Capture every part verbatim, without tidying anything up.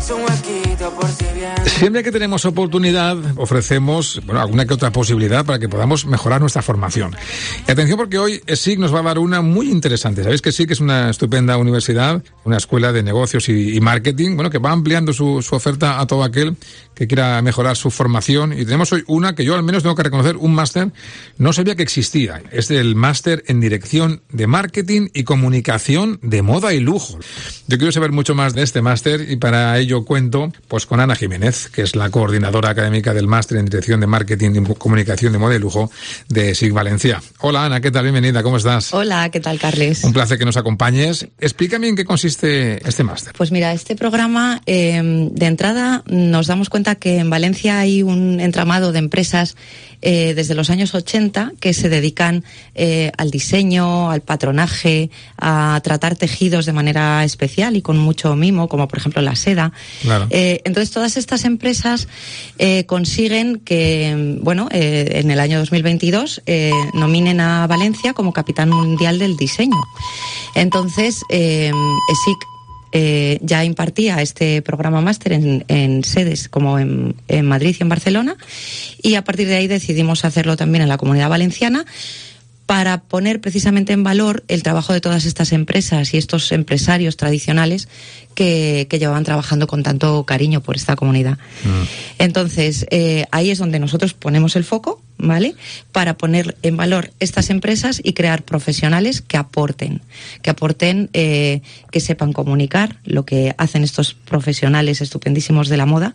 Siempre que tenemos oportunidad, ofrecemos bueno, alguna que otra posibilidad para que podamos mejorar nuestra formación. Y atención, porque hoy E S I C nos va a dar una muy interesante. Sabéis que E S I C es una estupenda universidad, una escuela de negocios y, y marketing, bueno, que va ampliando su, su oferta a todo aquel que quiera mejorar su formación. Y tenemos hoy una que yo al menos tengo que reconocer, un máster, no sabía que existía. Es el máster en Dirección de Marketing y Comunicación de Moda y Lujo. Yo quiero saber mucho más de este máster y para ello cuento pues con Ana Jiménez, que es la coordinadora académica del máster en Dirección de Marketing y Comunicación de Moda y Lujo de E S I C Valencia. Hola Ana, ¿qué tal? Bienvenida, ¿cómo estás? Hola, ¿qué tal, Carles? Un placer que nos acompañes. Explícame en qué consiste este máster. Pues mira, este programa, eh, de entrada nos damos cuenta que en Valencia hay un entramado de empresas eh, desde los años ochenta que se dedican eh, al diseño, al patronaje, a tratar tejidos de manera especial y con mucho mimo, como por ejemplo la seda. Claro. Eh, entonces todas estas empresas eh, consiguen que, bueno, eh, en el año dos mil veintidós eh, nominen a Valencia como capital mundial del diseño. Entonces, eh, E S I C Eh, ya impartía este programa máster en, en sedes como en, en Madrid y en Barcelona, y a partir de ahí decidimos hacerlo también en la Comunidad Valenciana para poner precisamente en valor el trabajo de todas estas empresas y estos empresarios tradicionales que, que llevaban trabajando con tanto cariño por esta comunidad. Mm. Entonces, eh, ahí es donde nosotros ponemos el foco, ¿vale? Para poner en valor estas empresas y crear profesionales que aporten, que aporten, eh, que sepan comunicar lo que hacen estos profesionales estupendísimos de la moda.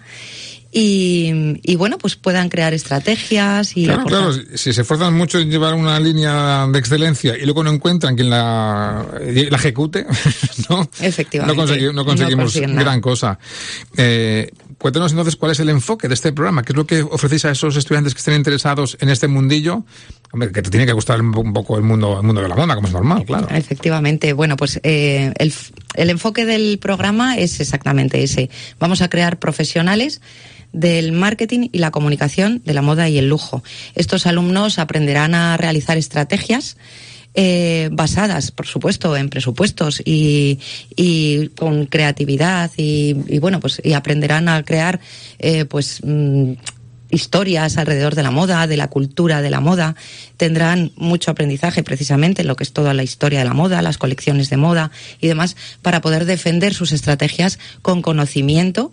Y, y bueno, pues puedan crear estrategias y... Claro, aportar. claro, si se esfuerzan mucho en llevar una línea de excelencia y luego no encuentran quien la, la ejecute, ¿no? Efectivamente. No, consegui, no conseguimos no gran cosa. Eh, cuéntanos entonces cuál es el enfoque de este programa, qué es lo que ofrecéis a esos estudiantes que estén interesados en este mundillo. Hombre, que te tiene que gustar un poco el mundo, el mundo de la moda, como es normal, claro. Efectivamente. Bueno, pues eh, el, el enfoque del programa es exactamente ese. Vamos a crear profesionales del marketing y la comunicación de la moda y el lujo. Estos alumnos aprenderán a realizar estrategias eh, basadas, por supuesto, en presupuestos y, y con creatividad y, y bueno, pues y aprenderán a crear eh, pues mmm, historias alrededor de la moda, de la cultura de la moda. Tendrán mucho aprendizaje precisamente en lo que es toda la historia de la moda, las colecciones de moda y demás, para poder defender sus estrategias con conocimiento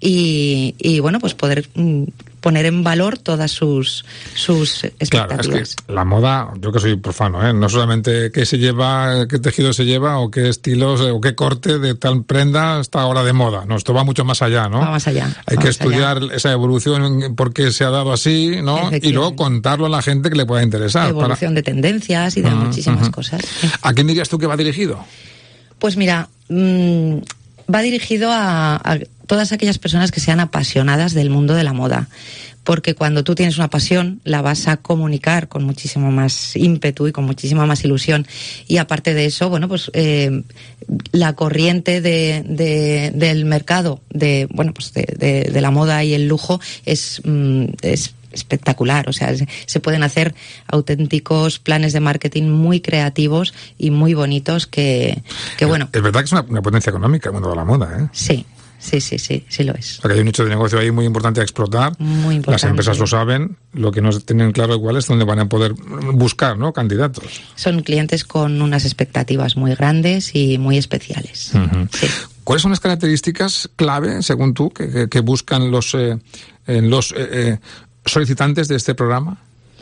y, y bueno, pues poder mm, poner en valor todas sus, sus expectativas. Claro, es que la moda, yo que soy profano, ¿eh? No solamente qué se lleva, qué tejido se lleva o qué estilos o qué corte de tal prenda está ahora de moda. No, esto va mucho más allá, ¿no? Va más allá. Hay que estudiar allá. Esa evolución, por qué se ha dado así, ¿no? Y luego contarlo a la gente que le pueda interesar. Evolución para... de tendencias y de uh-huh, muchísimas uh-huh. cosas. ¿A quién dirías tú que va dirigido? Pues mira, mmm, va dirigido a, a todas aquellas personas que sean apasionadas del mundo de la moda. Porque cuando tú tienes una pasión, la vas a comunicar con muchísimo más ímpetu y con muchísima más ilusión. Y aparte de eso, bueno, pues eh, la corriente de, de, del mercado de, bueno, pues de, de, de la moda y el lujo es, mm, es espectacular. O sea, se pueden hacer auténticos planes de marketing muy creativos y muy bonitos que, que bueno. Es verdad que es una, una potencia económica el mundo de la moda, ¿eh? Sí. Sí, sí, sí, sí lo es. Porque hay un nicho de negocio ahí muy importante a explotar. Muy importante. Las empresas lo saben, lo que no tienen claro igual es dónde van a poder buscar, ¿no? Candidatos. Son clientes con unas expectativas muy grandes y muy especiales. Uh-huh. Sí. ¿Cuáles son las características clave, según tú, que, que, que buscan los, eh, los eh, eh, solicitantes de este programa?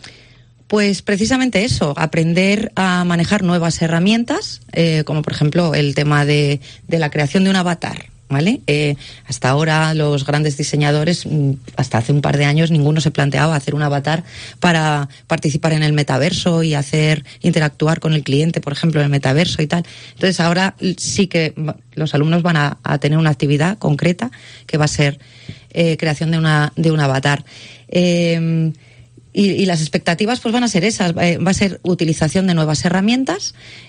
Pues precisamente eso, aprender a manejar nuevas herramientas, eh, como por ejemplo el tema de, de la creación de un avatar. ¿Vale? Eh, hasta ahora los grandes diseñadores, hasta hace un par de años, ninguno se planteaba hacer un avatar para participar en el metaverso y hacer interactuar con el cliente, por ejemplo, en el metaverso y tal. Entonces ahora sí que los alumnos van a, a tener una actividad concreta que va a ser eh, creación de una de un avatar. Eh, y, y las expectativas pues van a ser esas, eh, va a ser utilización de nuevas herramientas.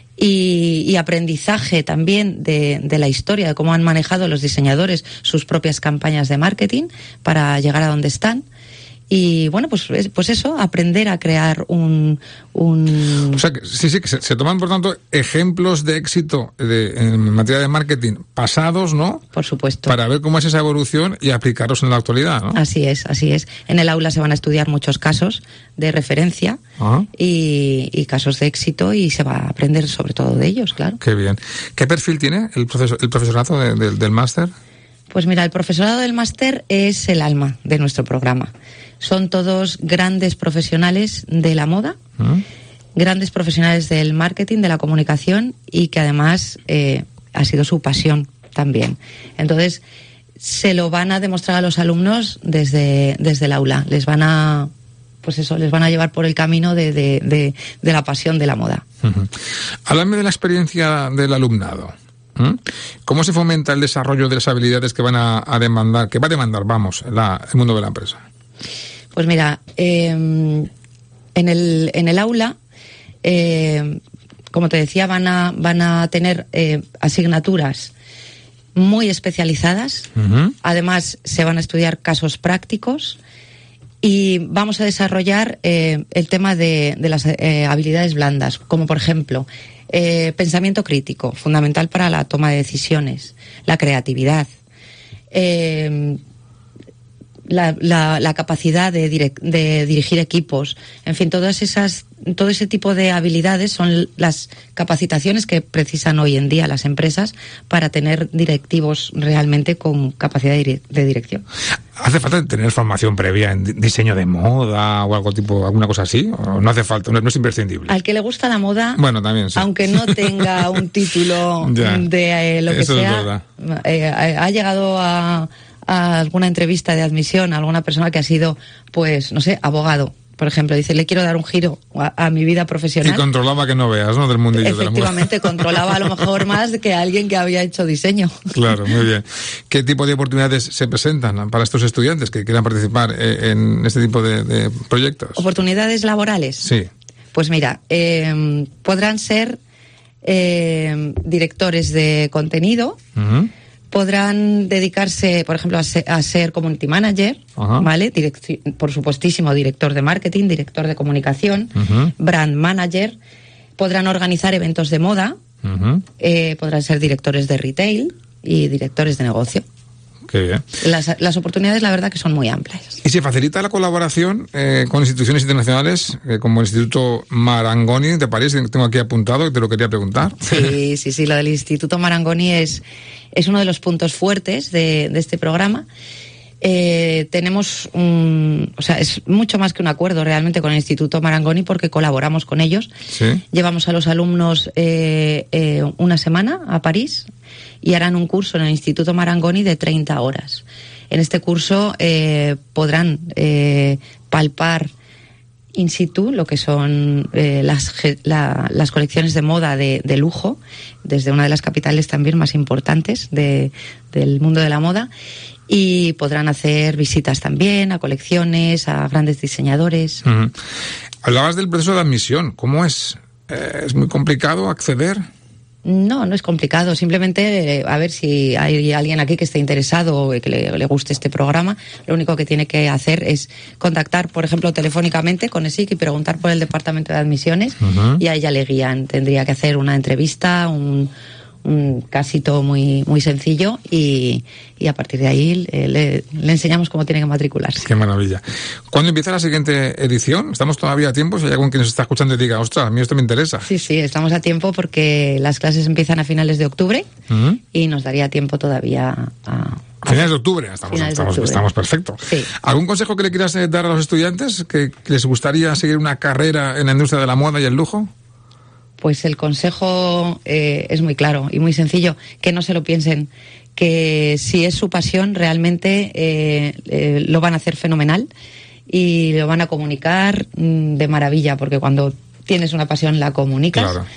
Y, y aprendizaje también de, de la historia, de cómo han manejado los diseñadores sus propias campañas de marketing para llegar a donde están. Y bueno, pues pues eso, aprender a crear un... un... O sea, que, sí, sí, que se, se toman, por tanto, ejemplos de éxito de, en materia de marketing pasados, ¿no? Por supuesto. Para ver cómo es esa evolución y aplicarlos en la actualidad, ¿no? Así es, así es. En el aula se van a estudiar muchos casos de referencia y, y casos de éxito, y se va a aprender sobre todo de ellos, claro. Qué bien. ¿Qué perfil tiene el, profesor, el profesorado de, de, del máster? Pues mira, el profesorado del máster es el alma de nuestro programa. Son todos grandes profesionales de la moda, ¿Mm? grandes profesionales del marketing, de la comunicación, y que además eh, ha sido su pasión también. Entonces, se lo van a demostrar a los alumnos desde, desde el aula. Les van a, pues eso, les van a llevar por el camino de, de, de, de la pasión de la moda. Uh-huh. Háblame de la experiencia del alumnado. ¿Mm? ¿Cómo se fomenta el desarrollo de las habilidades que van a, a demandar, que va a demandar, vamos, la, el mundo de la empresa? Pues mira, eh, en el en el aula, eh, como te decía, van a van a tener eh, asignaturas muy especializadas. Uh-huh. Además, se van a estudiar casos prácticos y vamos a desarrollar eh, el tema de, de las eh, habilidades blandas, como por ejemplo eh, pensamiento crítico, fundamental para la toma de decisiones, la creatividad, eh, La, la, la capacidad de, direct, de dirigir equipos, en fin, todas esas, todo ese tipo de habilidades son las capacitaciones que precisan hoy en día las empresas para tener directivos realmente con capacidad de, de dirección. ¿Hace falta tener formación previa en diseño de moda o algo tipo, alguna cosa así? ¿O no hace falta? No, no es imprescindible. Al que le gusta la moda, bueno, también, sí. Aunque no tenga un título de eh, lo que Eso sea, eh, ha llegado a a alguna entrevista de admisión a alguna persona que ha sido, pues, no sé, abogado, por ejemplo, dice, le quiero dar un giro a, a mi vida profesional. Y controlaba que no veas, ¿no?, del mundillo de la moda. Efectivamente, controlaba a lo mejor más que alguien que había hecho diseño. Claro, muy bien. ¿Qué tipo de oportunidades se presentan para estos estudiantes que quieran participar en este tipo de, de proyectos? ¿Oportunidades laborales? Sí. Pues mira, eh, podrán ser eh, directores de contenido, uh-huh. Podrán dedicarse, por ejemplo, a ser, a ser community manager, uh-huh. ¿vale? Direc- por supuestísimo, director de marketing, director de comunicación, uh-huh. brand manager. Podrán organizar eventos de moda, uh-huh. eh, podrán ser directores de retail y directores de negocio. Qué bien. Las, las oportunidades, la verdad, que son muy amplias. ¿Y se facilita la colaboración eh, con instituciones internacionales, eh, como el Instituto Marangoni de París, que tengo aquí apuntado, que te lo quería preguntar? Sí, sí, sí, lo del Instituto Marangoni es, es uno de los puntos fuertes de, de este programa. Eh, tenemos un, o sea, es mucho más que un acuerdo realmente con el Instituto Marangoni, porque colaboramos con ellos. ¿Sí? Llevamos a los alumnos eh, eh, una semana a París y harán un curso en el Instituto Marangoni de treinta horas. En este curso eh, podrán eh, palpar in situ lo que son eh, las, la, las colecciones de moda de, de lujo, desde una de las capitales también más importantes de, del mundo de la moda, y podrán hacer visitas también a colecciones, a grandes diseñadores. Uh-huh. Hablabas del proceso de admisión. ¿Cómo es? Eh, ¿Es muy complicado acceder? No, no es complicado. Simplemente, eh, a ver si hay alguien aquí que esté interesado o que le, le guste este programa. Lo único que tiene que hacer es contactar, por ejemplo, telefónicamente con ESIC y preguntar por el departamento de admisiones, uh-huh. y a ella le guían. Tendría que hacer una entrevista, un... un casito muy muy sencillo, y, y a partir de ahí eh, le, le enseñamos cómo tiene que matricularse. Qué maravilla. ¿Cuándo empieza la siguiente edición? ¿Estamos todavía a tiempo? Si hay alguien que nos está escuchando y diga, ostras, a mí esto me interesa. Sí, sí, estamos a tiempo porque las clases empiezan a finales de octubre, uh-huh. y nos daría tiempo todavía a... A finales de octubre, estamos, finales estamos, de octubre. estamos perfectos. Sí. ¿Algún consejo que le quieras dar a los estudiantes que, que les gustaría seguir una carrera en la industria de la moda y el lujo? Pues el consejo eh, es muy claro y muy sencillo, que no se lo piensen, que si es su pasión realmente eh, eh, lo van a hacer fenomenal y lo van a comunicar mm, de maravilla, porque cuando tienes una pasión la comunicas. Claro.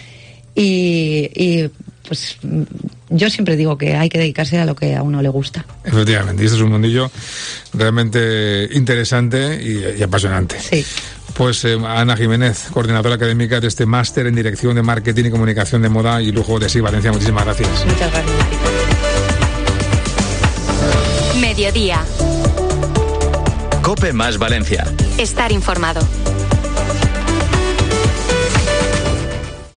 Y, y pues yo siempre digo que hay que dedicarse a lo que a uno le gusta. Efectivamente, y este es un mundillo realmente interesante y, y apasionante. Sí. Pues eh, Ana Jiménez, coordinadora académica de este máster en Dirección de Marketing y Comunicación de Moda y Lujo de SIC Valencia, muchísimas gracias. Muchas gracias. Mediodía. COPE más Valencia. Estar informado.